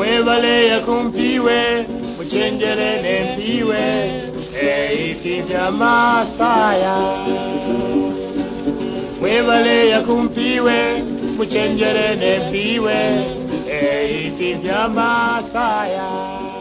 Mwebale ya kumpiwe, muchenjere nempiwe, ifi vya Masaya. Mwebale ya kumpiwe, muchenjere nempiwe, ifi vya Masaya.